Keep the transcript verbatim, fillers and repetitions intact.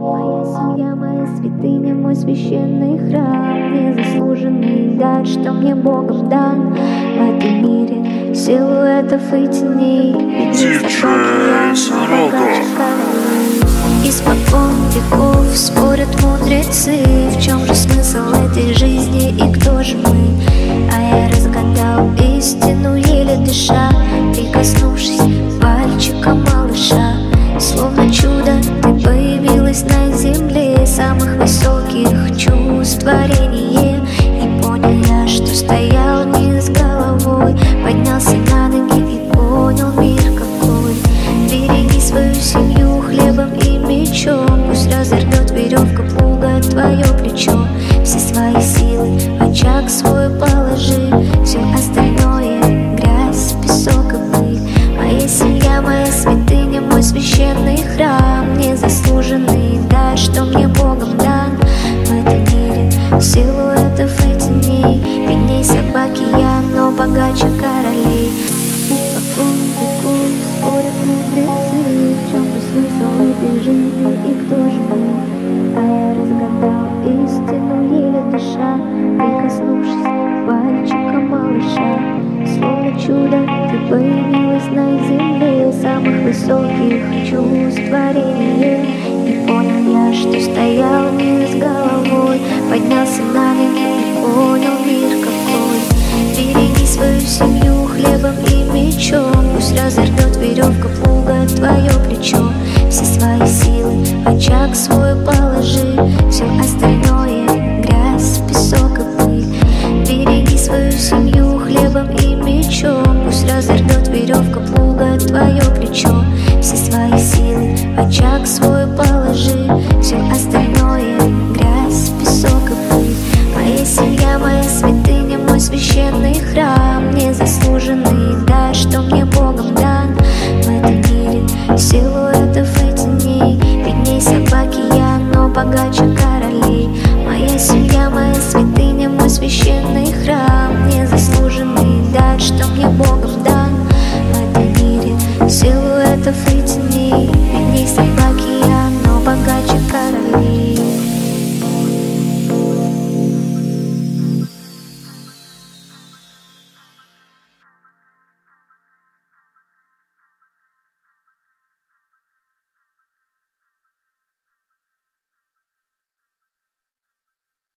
Моя семья, моя святыня, мой священный храм, незаслуженный дар, что мне Богом дан. В этом мире силуэтов и теней Диджей Сорока. Испокон веков спорят мудрецы, в чем же смысл этой жизни и кто же мы? А я разгадал истину, еле дыша, прикоснувшись пальчиком малыша. Словно чудо ты появилась на земле самых высоких чувств творения. И понял я, что стоял вниз головой, поднялся на ноги и понял мир какой. Береги свою семью хлебом и мечом, пусть разорвет веревка плуга твое плечо. Все свои силы в очаг свой положи, все остальное грязь, песок и пыль. Моя семья, моя святыня, мой священный храм, незаслуженный дар, что мне Богом дан. В этом мире силуэтов и теней, бедней собаки я, но богаче королей. Испокон веков спорят мудрецы, в чем же смысл этой жизни и кто же мы? А я разгадал истину, еле дыша, прикоснувшись пальчиком малыша. Словно чудо ты появилась на земле самых высоких чувств творения. И понял я, что стоял вниз головой, поднялся на ноги и понял мир какой. Береги свою семью хлебом и мечом, пусть разорвет веревка плуга твое плечо. Все свои силы в очаг свой положи, все остальное